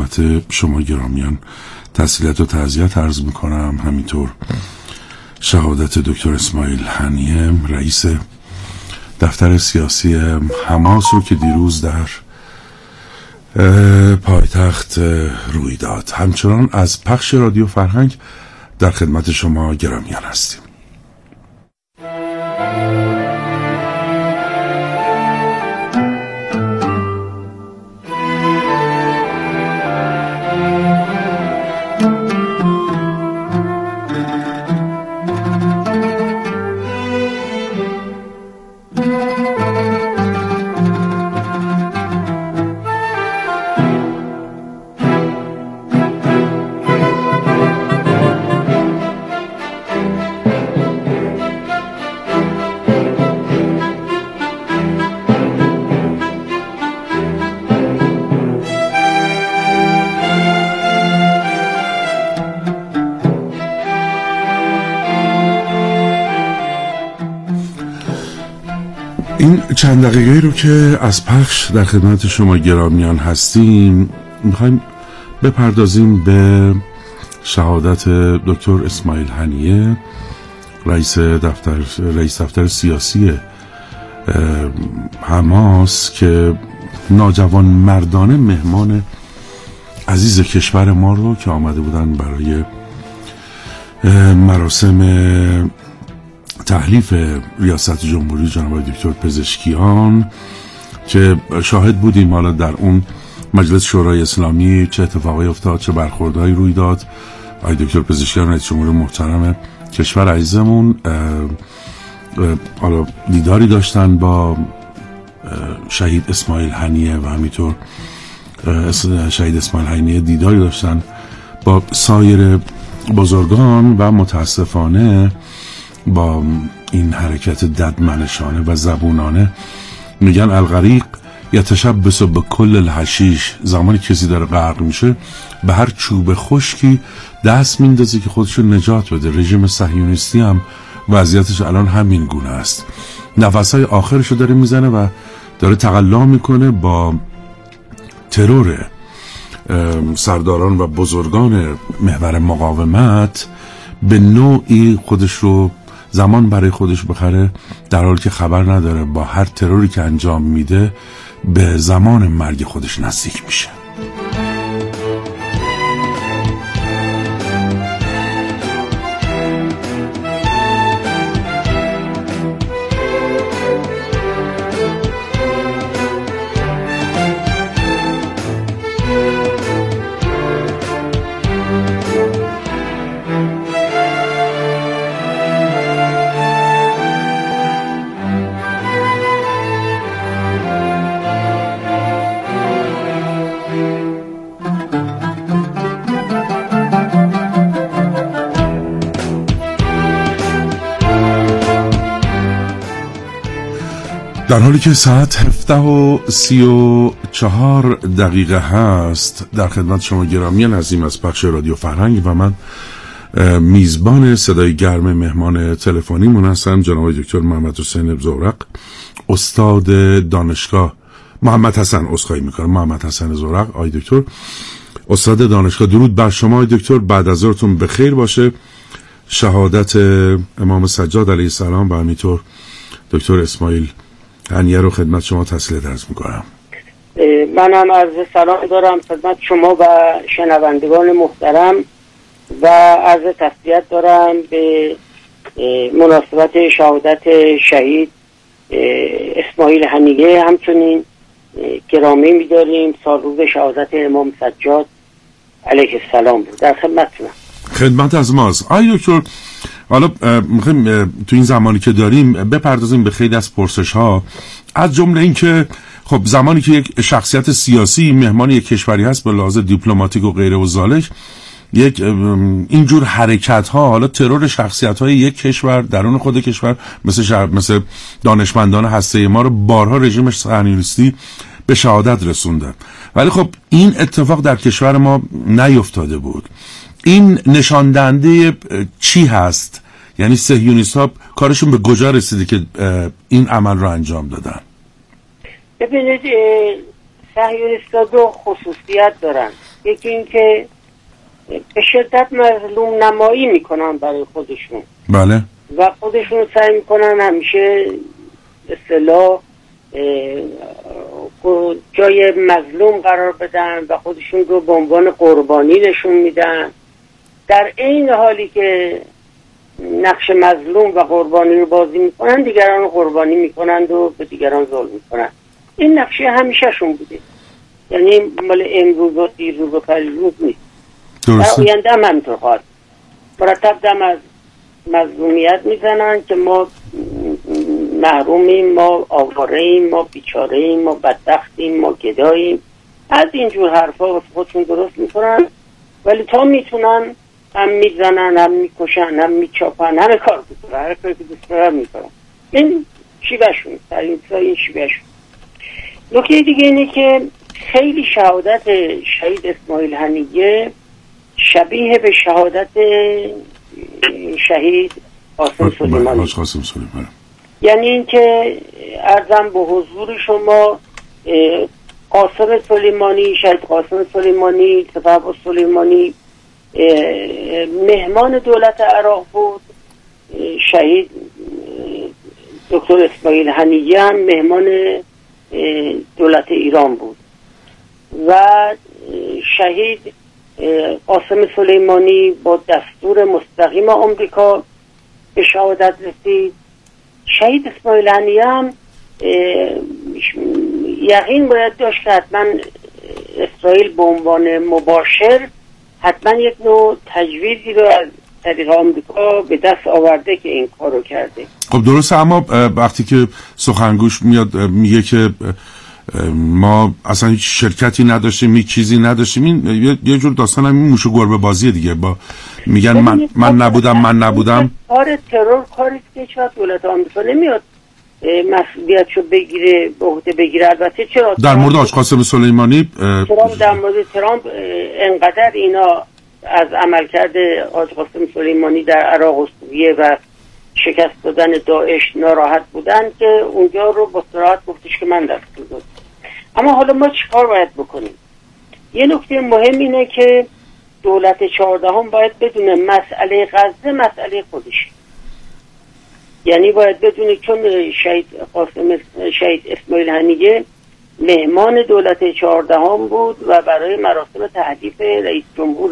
خدمت شما گرامیان تسلیت و تعزیت عرض میکنم. همینطور شهادت دکتر اسماعیل هنیه رئیس دفتر سیاسی حماس رو که دیروز در پایتخت روی داد. همچنان از پخش رادیو فرهنگ در خدمت شما گرامیان هستیم. این چند دقیقه رو که از پخش در خدمت شما گرامیان هستیم میخوایم بپردازیم به شهادت دکتر اسماعیل هنیه رئیس دفتر سیاسی حماس که ناجوان مردانه مهمان عزیز کشور ما رو که آمده بودن برای مراسم تحلیف ریاست جمهوری جناب دکتر پزشکیان که شاهد بودیم حالا در اون مجلس شورای اسلامی چه اتفاقی افتاد، چه برخوردهایی روی داد. آقای دکتر پزشکیان رئیس جمهور محترم کشور عزیزمون حالا دیداری داشتن با شهید اسماعیل هنیه و همینطور شهید اسماعیل هنیه دیداری داشتن با سایر بزرگان و متاسفانه با این حرکت ددمنشانه و زبونانه میگن الغریق یتشبث به کل الحشیش، زمانی کسی داره غرق میشه به هر چوب خشکی دست میندازه که خودشو نجات بده. رژیم صهیونیستی هم وضعیتش الان همین گونه است، نفسهای آخرشو داره میزنه و داره تقلا میکنه با ترور سرداران و بزرگان محور مقاومت، به نوعی خودش رو زمان برای خودش بخره، در حالی که خبر نداره با هر تروری که انجام میده به زمان مرگ خودش نزدیک میشه. در حالی که ساعت 17:34 هست در خدمت شما گرامیان عزیز از پخش رادیو فرهنگ و من میزبان صدای گرم مهمان تلفنیمون هستم جناب دکتر محمد حسین زورق، استاد دانشگاه محمد حسن زورق. آقای دکتر استاد دانشگاه، درود بر شما آقای دکتر، بعد از ظهرتون بخیر باشه. شهادت امام سجاد علیه السلام و همینطور دکتر اسماعیل هنیه رو خدمت شما تسلیت عرض میکنم. منم عرض سلام دارم خدمت شما و شنوندگان محترم و عرض تسلیت دارم به مناسبت شهادت شهید اسماعیل هنیه. همچنین گرامی می‌داریم سال روز شهادت امام سجاد علیه السلام بود. در خدمتتونم. خدمت از ماست. آقای دکتر حالا میخوایم تو این زمانی که داریم بپردازیم به خیلی از پرسش‌ها، از جمله این که خب زمانی که یک شخصیت سیاسی مهمان یک کشوری هست به لحاظ دیپلماتیک و غیره و ذالک، یک اینجور حرکت ها، حالا ترور شخصیت های یک کشور درون خود کشور مثل دانشمندان هسته ما رو بارها رژیم صهیونیستی به شهادت رسونده، ولی خب این اتفاق در کشور ما نیفتاده بود. این نشان دهنده چی هست؟ یعنی صهیونیست ها کارشون به کجا رسیده که این عمل رو انجام دادن؟ ببینید صهیونیست ها دو خصوصیت دارن. یکی این که به شدت مظلوم نمایی میکنن برای خودشون. بله. و خودشون سعی میکنن همیشه اصطلاح جای مظلوم قرار بدن و خودشون رو به عنوان قربانی نشون میدن، در این حالی که نقش مظلوم و قربانی رو بازی میکنن دیگران رو قربانی میکنند و به دیگران ظلم میکنن. این نقشه همیشه شون بوده، یعنی مال امروز و دیروز و پریروز نیست. درسته. در آینده هم همینطور خواهد. مرتب دم از مظلومیت میزنن که ما محرومیم، ما آواره‌ایم، ما بیچاره‌ایم، ما بدبختیم، ما گداییم. از اینجور حرفا خودشون درست میکنن، ولی تا میتونن هم میزنن، هم میکشن، هم میچاپن، همه کار میکنن، هر کاری که دوست دارن میکنن. این شیوهشون، این شیوهشون. نکته دیگه اینه که خیلی شهادت شهید اسماعیل هنیه شبیه به شهادت شهید قاسم سلیمانی. یعنی اینکه عرضم به حضور شما قاسم سلیمانی، شهید قاسم سلیمانی، سپهبد سلیمانی مهمان دولت عراق بود، شهید دکتر اسماعیل هنیه هم مهمان دولت ایران بود و شهید قاسم سلیمانی با دستور مستقیم آمریکا به شهادت رسید. شهید اسماعیل هنیه هم یقین باید داشت که حتما اسرائیل به عنوان مباشر حتما یک نوع تجویزی رو از طریق آمریکا به دست آورده که این کارو کرده. خب درسته، اما وقتی که سخنگوش میاد میگه که ما اصلا هیچ شرکتی نداشتیم، هیچ چیزی نداشتیم، این یه جور داستان هم این موش و گربه بازیه دیگه. با میگن من نبودم. کار ترور کاریست که هیچ وقت دولت آمریکا نمیاد مسئولیتشو بگیره، به عهده بگیره. البته چرا در مورد حاج قاسم سلیمانی در مورد ترامپ انقدر اینا از عملکرد حاج قاسم سلیمانی در عراق و سوریه و شکست دادن داعش ناراحت بودن که اونجا رو با صراحت گفتش که من دستور دادم. اما حالا ما چیکار باید بکنیم؟ یه نکته مهم اینه که دولت 14 باید بدونه مسئله غزه مسئله خودشه. یعنی باید بدونه چون شهید اسماعیل هنیه مهمان دولت 14 بود و برای مراسم تحلیف رئیس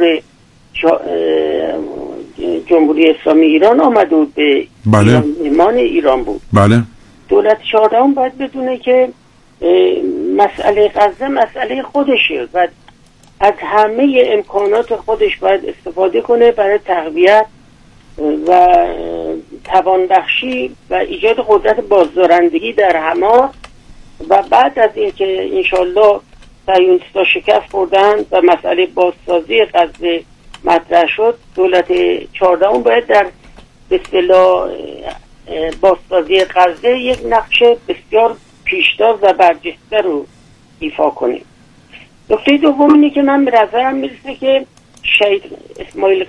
جمهوری اسلامی ایران آمده بود به بله. مهمان ایران بود. بله. دولت 14 باید بدونه که مسئله غزه مسئله خودشه و از همه امکانات خودش باید استفاده کنه برای تقویت و توانبخشی و ایجاد قدرت بازدارندگی در حماس. و بعد از اینکه انشالله صهیونیست‌ها شکست خوردن و مسئله بازسازی غزه مطرح شد، دولت 14 باید در به اصطلاح بازسازی غزه یک نقش بسیار پیشتاز و برجسته رو ایفا کنه. نکته دوم اینه که من به نظرم میرسه که شهید اسماعیل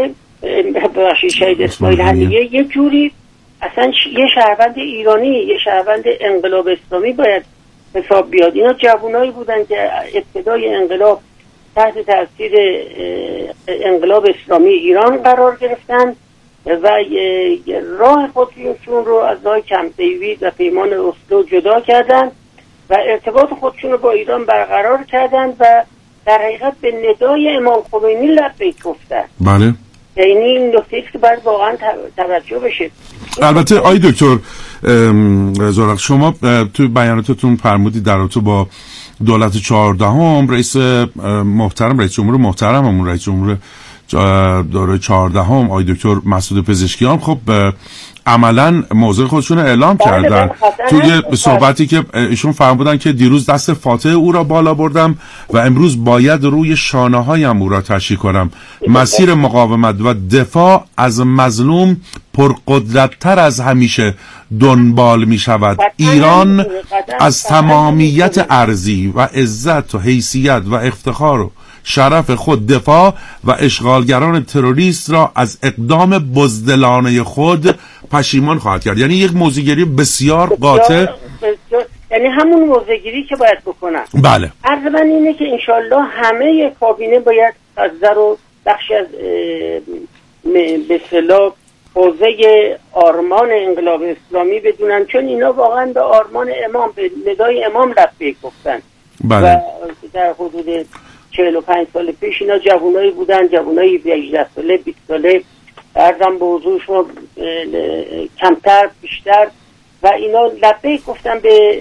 هنیه یه جوری اصلا یه شهروند ایرانی، یه شهروند انقلاب اسلامی باید حساب بیاد. اینا جوانایی بودن که ابتدای انقلاب تحت تاثیر انقلاب اسلامی ایران قرار گرفتن و راه خودشون رو از راه کمپ دیوید و پیمان اسلو جدا کردن و ارتباط خودشون رو با ایران برقرار کردن و در حقیقت به ندای امام خمینی لبیک گفتن. بله. یعنی این نکته است که باید واقعا توجه بشه. البته آی دکتر زورق، شما تو بیاناتتون فرمودید در رابطه با دولت 14 رئیس جمهور محترممون، رئیس جمهور دوره 14 آی دکتر مسعود پزشکیان خب عملاً موضع خودشون اعلام کردن توی صحبتی که ایشون فرمودن که دیروز دست فاتح او را بالا بردم و امروز باید روی شانه‌هایم او را تشییع کنم. مسیر مقاومت و دفاع از مظلوم پرقدرت‌تر از همیشه دنبال می شود. ایران از تمامیت ارضی و عزت و حیثیت و افتخار و شرف خود دفاع و اشغالگران تروریست را از اقدام بزدلانه خود پشیمان خواهد کرد. یعنی یک موضوعگری بسیار قاطع. یعنی همون موضع‌گیری که باید بکنن. بله. عرض من اینه که انشالله همه کابینه باید غزه رو بخشی از به اصطلاح حوزه آرمان انقلاب اسلامی بدونن، چون اینا واقعا به آرمان امام، به ندای امام لبیک گفتن. بله. و در حدود 45 سال پیش اینا جوانایی بودن، جوانایی 18 ساله 20 ساله، عرضم به حضور شما کمتر بیشتر، و اینا لبیک گفتن به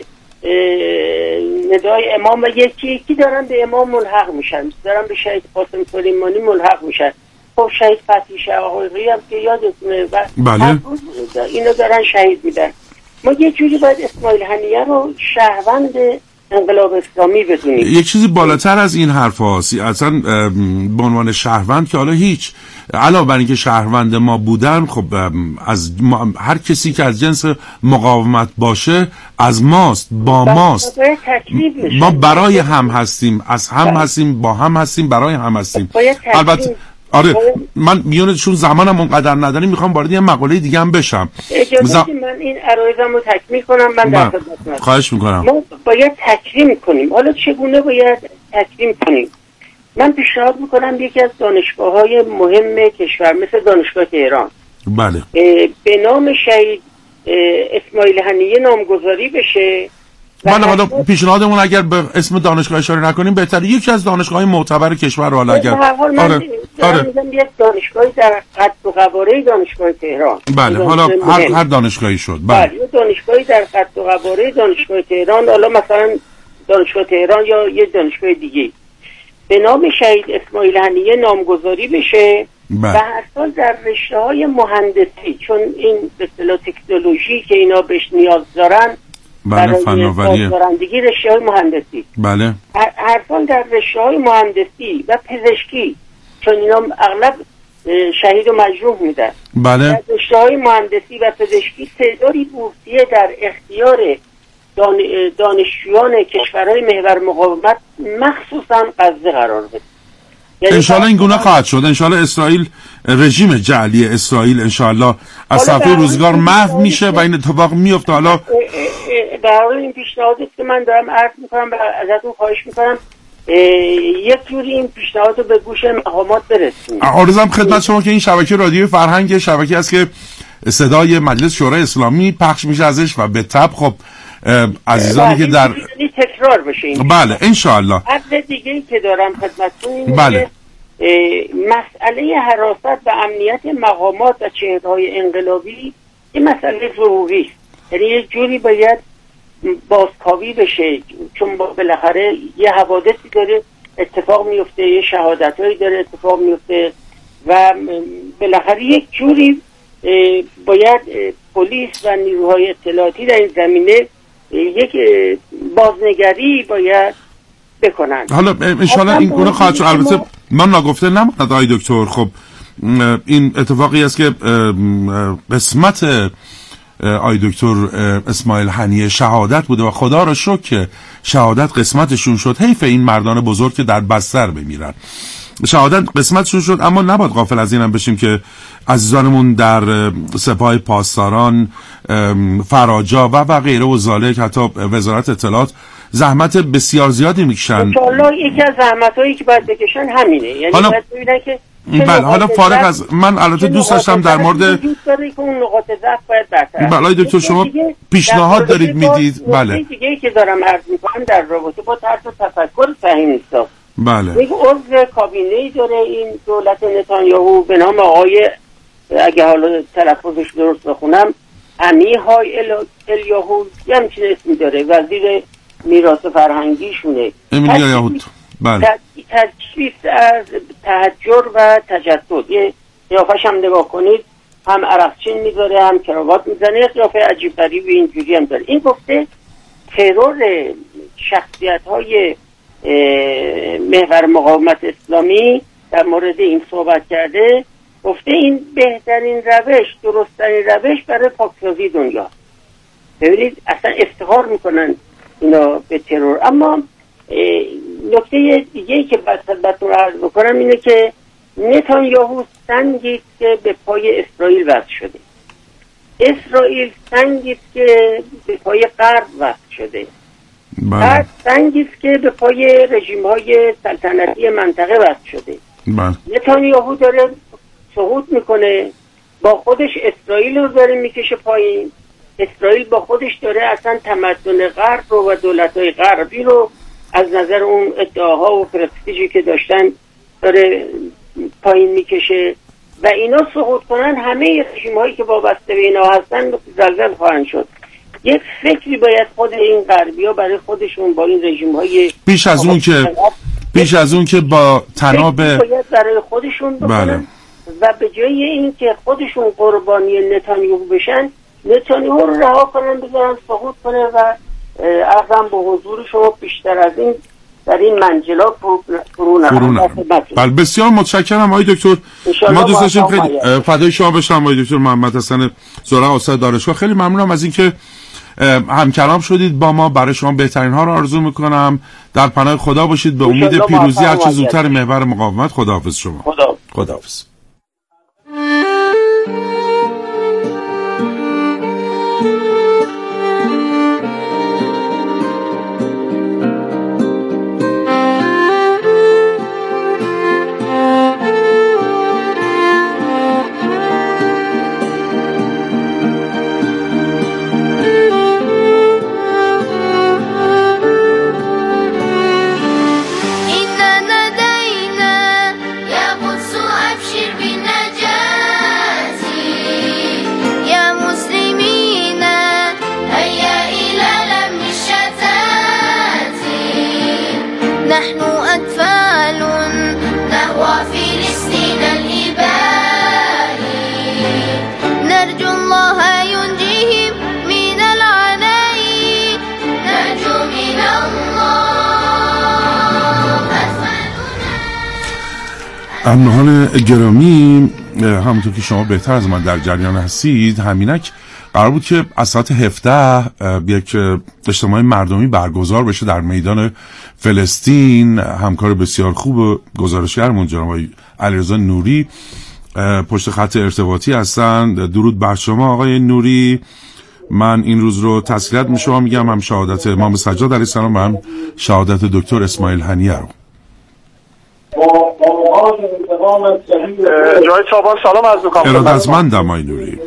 ندای امام و یکی دارن به امام ملحق میشن، دارن به شهید قاسم سلیمانی ملحق میشن. خب شهید فتحی شقایقی هم که یادتونه و بله. اینا دارن شهید میدن. ما یه جوری باید اسماعیل هنیه رو شهروند انقلاب اسلامی بدونیم. یک چیزی بالاتر از این حرف هاست، اصلا به عنوان شهروند که حالا هیچ، علاوه بر اینکه شهروند ما بودن، خب از هر کسی که از جنس مقاومت باشه از ماست، با ماست، ما برای هم هستیم، از هم هستیم، با هم هستیم، برای هم هستیم. البته آره من میونشون زمانم اونقدر نداریم، میخوام وارد یه مقاله دیگه هم بشم. من این عرایزم رو تکمیل کنم. من در خدمتتونم. خواهش میکنم. ما باید تکریم کنیم. حالا چگونه باید تکریم کنیم؟ من پیشنهاد میکنم یکی از دانشگاه‌های مهم کشور مثل دانشگاه تهران، بله، به نام شهید اسماعیل هنیه نامگذاری بشه. بله. حالا پیشنهادمون اگر به اسم دانشگاه اشاره نکنیم بهتره، یکی از دانشگاه‌های معتبر کشور رو حالا اگر آره یک دانشگاهی در قد و قواره دانشگاه تهران، بله، حالا هر دانشگاهی شد، بله، یه دانشگاهی در قد و قواره دانشگاه تهران، حالا مثلا دانشگاه تهران یا یه دانشگاه دیگه به نام شهید اسماعیل هنیه نامگذاری بشه. و هر سال در رشته‌های مهندسی، چون این به اصطلاح تکنولوژی که اینا بهش نیاز دارن، بله، فناوری، بازدارندگی، رشته‌های مهندسی، بله، هر سال در رشته‌های مهندسی و پزشکی، چون اینا اغلب شهید و مجروح میدن، بله، در رشته‌های مهندسی و پزشکی تعدادی بورسیه در اختیار دانشجویان کشورهای محور مقاومت مخصوصا غزه قرار بده. انشالله این گونه خواهد شد. انشالله اسرائیل، رژیم جعلی اسرائیل انشالله از صفحه روزگار محو میشه و این اتفاق میفته. حالا در حال این پیشنهادی که من دارم عرض میکنم و ازتون خواهش میکنم یک جوری این پیشنهاد رو به گوش مقامات برسونید. عرضم خدمت شما که این شبکه رادیو فرهنگ شبکه است که صدای مجلس شورای اسلامی پخش میشه ازش و به تبع خب عزیزانی که در تکرار بشه این. بله انشالله. عرض دیگه‌ای که دارم خدمتتون اینه بله. که مسئله حراست و امنیت مقامات و چهره‌های انقلابی یه مسئله ضروری است. یعنی یه جوری باید بازکاوی بشه، چون بالاخره یه حوادثی داره اتفاق میفته، یه شهادتایی داره اتفاق میفته و بالاخره یک جوری باید پلیس و نیروهای اطلاعاتی در این زمینه یک بازنگری باید بکنن. حالا انشالله این گونه خواهد شد. البته من ناگفته نماند آقای دکتر، خب این اتفاقی است که قسمت آقای دکتر اسماعیل هنیه شهادت بوده و خدا را شکر که شهادت قسمتشون شد. حیف این مردان بزرگ که در بستر بمیرن. شهادت قسمتشون شد، اما نباید غافل از اینم بشیم که عزیزانمون در سپاه پاسداران، فراجا و غیره و ذالک، حتی وزارت اطلاعات زحمت بسیار زیادی میکشن. انشاءالله یکی از زحمت‌هایی که باید بکشن همینه. یعنی باید ببینن که بله، حالا فارغ از من البته دوست داشتم در مورد اون نقاط ضعف باید برطرف. بله دکتر شما پیشنهاد دارید میدید. بله دیگه که دارم عرض می‌کنم در رابطه با طرز تفکر صحیح نیست. بله یک عضو کابینه‌ای داره این دولت نتانیاهو به نام آقای، اگه حالا تلفظش درست بخونم، عمیهای الیاهو، همچین اسمی داره، وزیر میراث فرهنگی شونه، امیلیا یهود. بله تجسیس از تحجر و تجسد. یه قیافش هم نگاه کنید، هم عرقچین میذاره هم کراوات میزنه، قیافه عجیب غریبی اینجوری هم داره. این گفته ترور شخصیت‌های محور مقاومت اسلامی در مورد این صحبت کرده، گفته این بهترین روش، درستترین روش برای پاکسازی دنیا. ببینید اصلا افتخار میکنن اینا به ترور. اما نکته دیگه‌ای که خدمتتون عرض بکنم اینه که نتانیاهو سنگی که به پای اسرائیل وصل شده، اسرائیل سنگی که به پای غرب وصل شده. بعد سنگی است که به پای رژیم‌های سلطنتی منطقه وصل شده. نتانیاهو داره سقوط میکنه، با خودش اسرائیل رو داره میکشه پایین. اسرائیل با خودش داره اصلا تمدن غرب رو و دولت‌های غربی رو از نظر اون ادعاها و پرستیژی که داشتن داره پایین میکشه و اینا سقوط کنن، همه رژیم‌هایی که وابسته به اینا هستن زلزله خواهند شد. یک فکری باید خود این غربی‌ها برای خودشون با این رژیم‌های پیش از اون که با تناب باید برای خودشون بکنن و به جای این که خودشون قربانی نتانیاهو بشن، نتانیاهو رو رها کنن، بذارن سقوط کنه و ارزم به حضور شما بیشتر از این در این منجلات فرو نرم. بله بسیار متشکرم آقای دکتر. ما دوست داشتیم خیلی فدای شما بشم آقای دکتر محمد حسن زرق استاد دانشگاه. خیلی ممنونم از اینکه همکلام شدید با ما. برای شما بهترین ها رو آرزو میکنم. در پناه خدا باشید. به امید پیروزی هر چه زودتر محور مقاومت. خداحافظ شما. خداحافظ. همراهان گرامی، همونطور که شما بهتر از من در جریان هستید، همینک قرار بود که از ساعت 17 یک اجتماع مردمی برگزار بشه در میدان فلسطین. همکار بسیار خوب گزارشگرمون جناب علیرضا نوری پشت خط ارتباطی هستند. درود بر شما آقای نوری. من این روز رو تسلیت می شما میگم، هم شهادت امام سجاد علیه السلام و هم شهادت دکتر اسماعیل هنیه رو. جای تابان سلام از میکنم. ارادتمندم آقای نوری.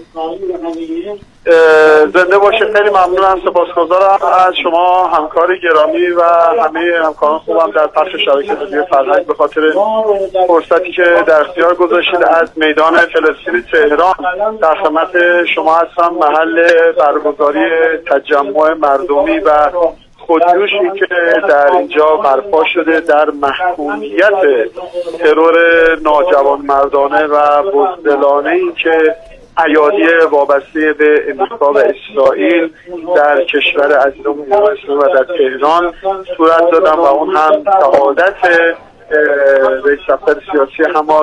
زنده باشه. خیلی ممنونم، سپاسگزارم از شما همکار گرامی و همه همکاران خوبم در پخش شبکه رادیو فرهنگ به خاطر فرصتی که در اختیار گذاشتید. از میدان فلسطین تهران در خدمت شما هستم. محل برگزاری تجمع مردمی و خودجوشی که در اینجا برپا شده در محکومیت ترور ناجوانمردانه و بزدلانه ای که ایادی وابسته به امریکا و اسرائیل در کشور عزیزمون و در تهران صورت دادن و اون هم شهادت رئیس دفتر سیاسی حماس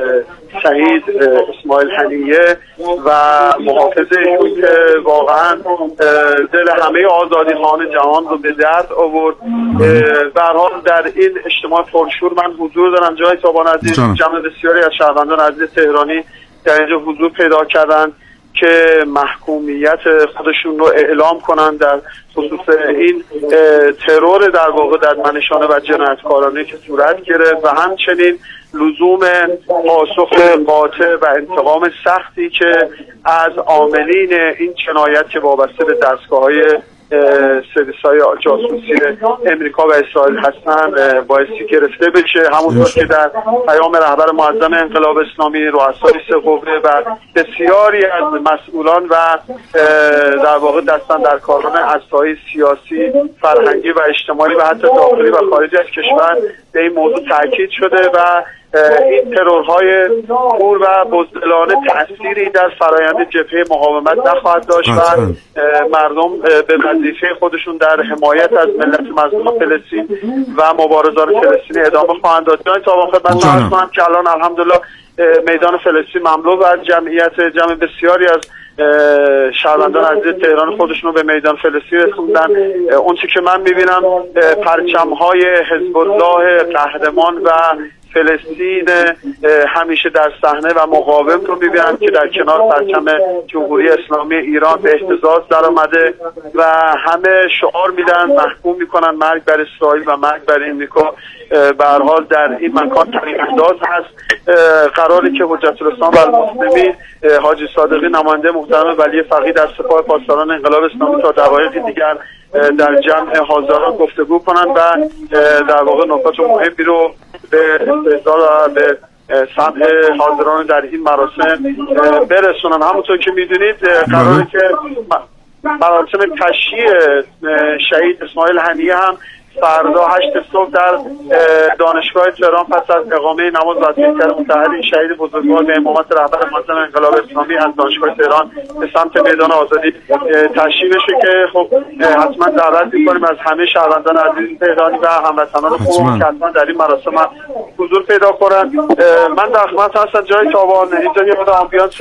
شهید اسماعیل هنیه و محافظه ایشون که واقعا دل همه آزادیخوان جهان رو به درد آورد. به هر حال در این اجتماع پرشور من حضور دارم. جای تابان عزیز، جمع بسیاری از شهروندان عزیز تهرانی در اینجا حضور پیدا کردن که محکومیت خودشون رو اعلام کنن در خصوص این ترور در واقع در منشانه و جنایتکارانه که صورت گرفت و همچنین لزوم پاسخ قاطع و انتقام سختی که از عاملین این جنایت که وابسته به دستگاه‌های سرویس‌های جاسوسی امریکا و اسرائیل هستن بایستی گرفته بشه. همونطور که در پیام رهبر معظم انقلاب اسلامی، رؤسای سه قوه و بسیاری از مسئولان و در واقع دستاندرکاران اساسی سیاسی، فرهنگی و اجتماعی و حتی داخلی و خارجی از کشور به این موضوع تاکید شده و این ترورهای خور و بزدلانه تأثیری در فرایند جبهه مقاومت نخواهد داشت و مردم به وظیفه خودشون در حمایت از ملت مظلوم فلسطین و مبارزان فلسطینی ادامه خواهند داد. جای تا خدمت عرض کنم که الان الحمدلله میدان فلسطین مملو از جمع بسیاری از شهروندان عزیز تهران خودشون رو به میدان فلسطین رسوندن. اون چی که من میبینم پرچم‌های حزب الله قهرمان و فلسطین همیشه در صحنه و مقاوم رو می‌بینن که در کنار پرچم جمهوری اسلامی ایران به اهتزاز در آمده و همه شعار میدن، محکوم میکنن مرگ بر اسرائیل و مرگ بر امریکا. به هر حال در این مکان تغییر انداز هست. قراری که حجت الاسلام و المسلمین حاجی صادقی نماینده محترم ولی فقیه در سپاه پاسداران انقلاب اسلامی تا دقایقی دیگر در جمع حاضران گفتگو کنند و در واقع نکات مهمی رو به استحضار و به سمع حاضران در این مراسم برسونن. همونطور که میدونید قراره که مراسم تشییع شهید اسماعیل هنیه هم فردا 8 صبح در دانشگاه تهران پس از اقامه نماز وظیفه‌گر متأهل این شهید بزرگوار به امامت رهبر معظم انقلاب اسلامی از دانشگاه تهران به سمت میدان آزادی تشییع بشه که خب حتما دعوت می‌کنیم از همه شهروندان عزیز تهرانی و هموطنان خوب که حتما در این مراسم حضور پیدا کنند. من در خدمت هستم جای تابان اینجا یه مقدار آمبیانس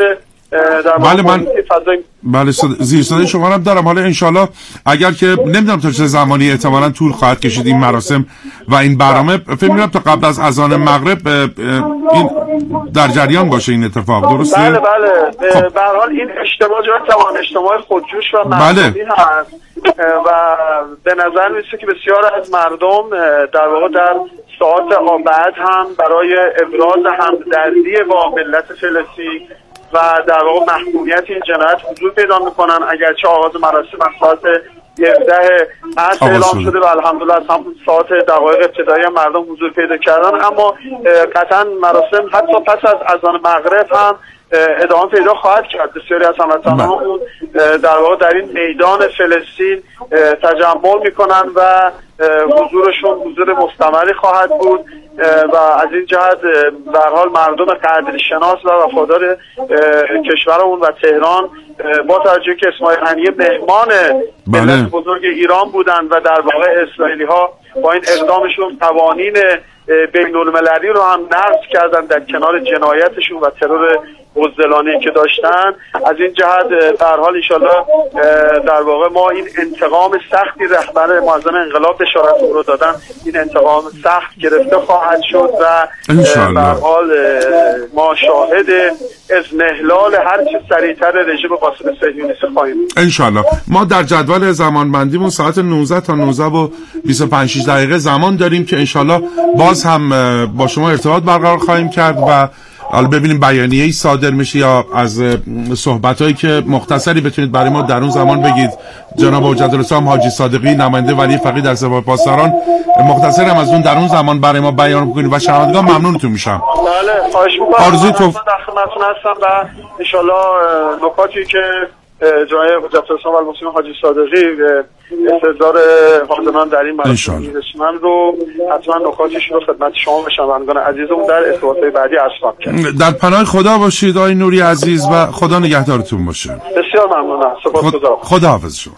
بله زیر صدای شما هم دارم. حالا انشالله اگر که نمیدونم تا چه زمانی احتمالاً طول خواهد کشید این مراسم و این برنامه، فکر می‌کنم تا قبل از اذان مغرب این در جریان باشه این اتفاق، درسته؟ بله به هر حال این اجتماع خودجوش و مردمی هست و به نظر میسه که بسیار از مردم در واقع در ساعات بعد هم برای ابراز همدردی با ملت فلسطین و در واقع محکومیت این جنایت حضور پیدا میکنن. اگرچه آغاز مراسم از ساعت 11 عصر اعلام شده و الحمدلله از همون ساعت دقایق ابتدایی مردم حضور پیدا کردن، اما قطعا مراسم حتی پس از اذان مغرب هم ادامه پیدا خواهد کرد. بسیاری از هموطنانمون در واقع در این میدان فلسطین تجمع میکنن و حضورشون حضور مستمری خواهد بود و از این جهت به هر حال مردم قدرشناس و وفادار کشورمون و تهران با توجه که اسماعیل هنیه مهمان ملت بزرگ ایران بودند و در واقع اسرائیلی ها با این اقدامشون قوانین بین المللی رو هم نقض کردن در کنار جنایتشون و ترور بزدلانه‌ای که داشتن. از این جهت به هر حال ان در واقع ما این انتقام سختی رهبر معظم انقلاب بشارت رو دادن، این انتقام سخت گرفته خواهد شد و به هر حال ما شاهد اضمحلال هر چه سریعتر رژیم قاسم صهیونیستی خواهیم بود ان شاء الله. ما در جدول زمانبندیمون ساعت 19 تا 19:25 زمان داریم که ان شاء الله باز هم با شما ارتباط برقرار خواهیم کرد و حالا ببینیم بیانیه‌ای صادر میشه یا از صحبتایی که مختصری بتونید برای ما در اون زمان بگید. جناب حجت الاسلام حاجی صادقی نماینده ولی فقیه در سپاه پاسداران مختصر هم از اون در اون زمان برای ما بیان بکنید و شنوندگان ممنونتون میشم. بله خواهش می‌کنم. آرزوی در خدمتتون هستم و ان شاءالله نکاتی که جناب حجت الاسلام المسلم حاجی صادقی استحضار حاضران در این مراسم میرسونن رو حتما نکاتش رو خدمت شما و شنوندگان عزیزمون در ارتباطات بعدی عرض خواهم کرد. در پناه خدا باشید آقای نوری عزیز و خدا نگهدارتون باشه. بسیار ممنونم. سپاسگزارم. خداحافظ شما.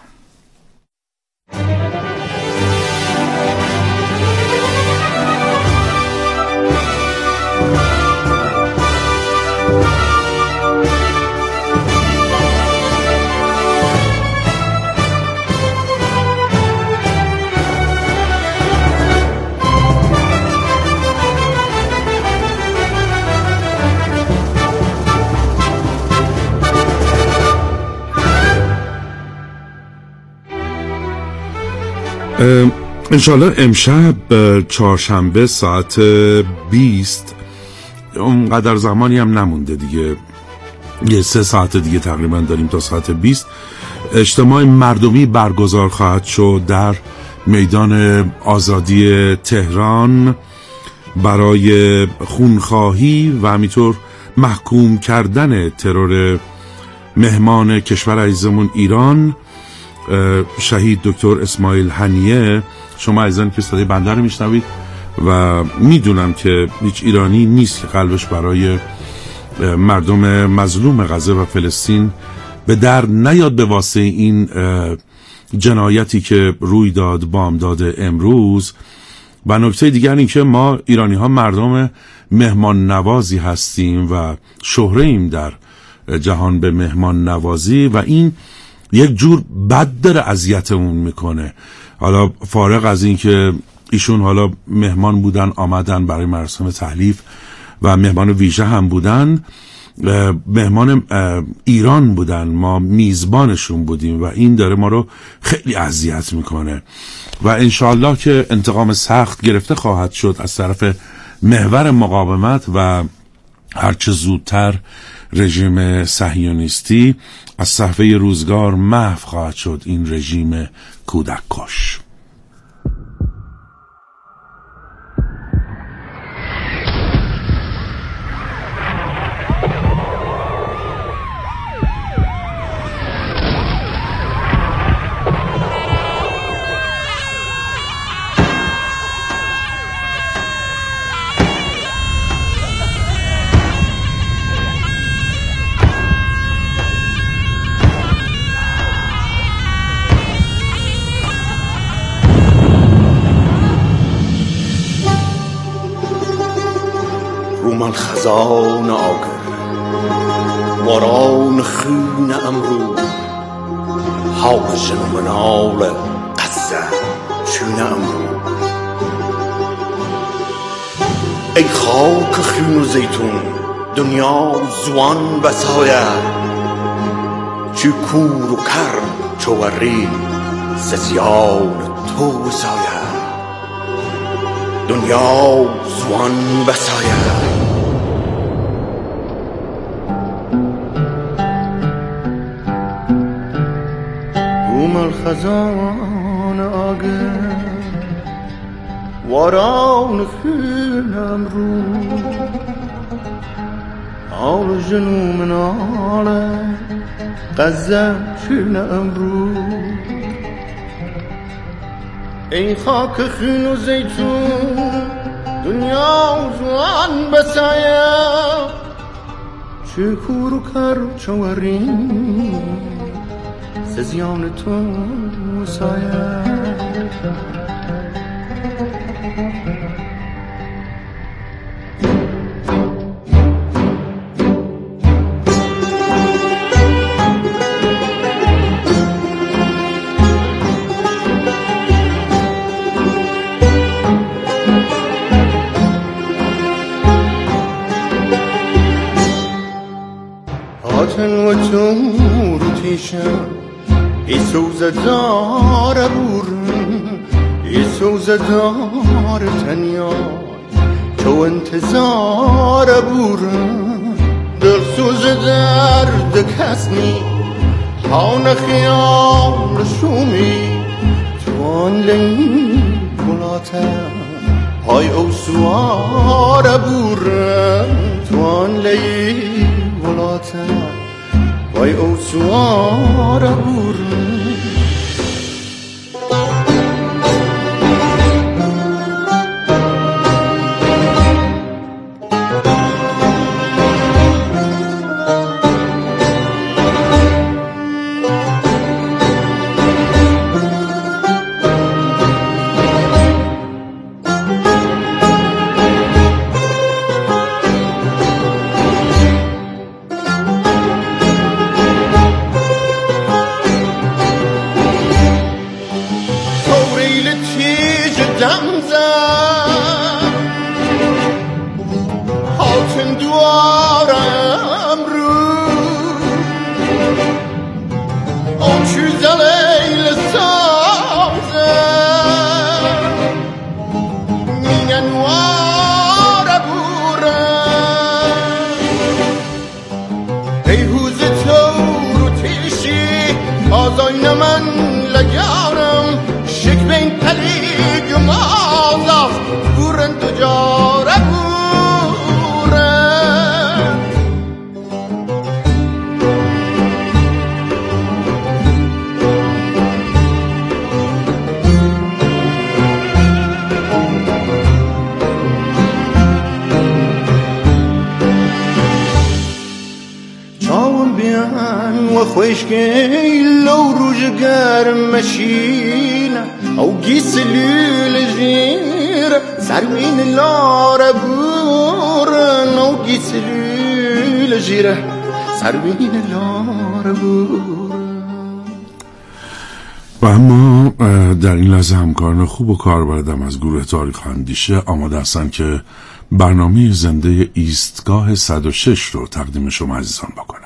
انشالله امشب چهارشنبه ساعت 20 اونقدر زمانی هم نمونده دیگه، یه 3 ساعت دیگه تقریبا داریم تا ساعت 20 اجتماع مردمی برگزار خواهد شد در میدان آزادی تهران برای خونخواهی و همینطور محکوم کردن ترور مهمان کشور عزیزمون ایران شهید دکتر اسماعیل هنیه. شما عزیزان که صدای بنده رو میشنوید و میدونم که هیچ ایرانی نیست که قلبش برای مردم مظلوم غزه و فلسطین به در نیاد به واسطه این جنایتی که روی داد بامداد امروز. و نکته دیگر این که ما ایرانی ها مردم مهمان نوازی هستیم و شهره ایم در جهان به مهمان نوازی و این یک جور بد داره اذیتمون میکنه. حالا فارغ از این که ایشون حالا مهمان بودن، آمدن برای مراسم تحلیف و مهمان ویژه هم بودن. مهمان ایران بودن، ما میزبانشون بودیم و این داره ما رو خیلی اذیت میکنه و انشالله که انتقام سخت گرفته خواهد شد از طرف محور مقاومت و هرچه زودتر رژیم صهیونیستی از صحفه روزگار محو خواهد شد، این رژیم کودک کش. رومن خزان آگر واران خون امرو حال جنوبنال قصه چون امرو ای خاک خون و زیتون دنیا زوان بسایه چی کور و کر چوری سزیان تو سایه دنیا زوان بسایه خزان آگر واران خونم رو حال جنوب ناله قزم شونم رو ای خاک خون و زیتون دنیا زوان بسایه چه کور و کر چوارین زیان تو سایه آتن و تو رو تیشم ای سوزه دار بورن ای سوزه دار تنیا تو انتظار بورن دل سوزه درد کس نی حان خیال شومی تو آن لی بلاته های او سوار بورن تو آن لی بلاته وای او سوار بورن خوشگی لو روز گرم مشینه او گیس لیل جیر سروین لار بورن او گیس لیل جیر سروین لار بورن. و اما در این لحظه همکاران خوب و کاربردم از گروه تاریخ اندیشه آماده هستند که برنامه زنده ایستگاه 106 رو تقدیم شما عزیزان بکنم.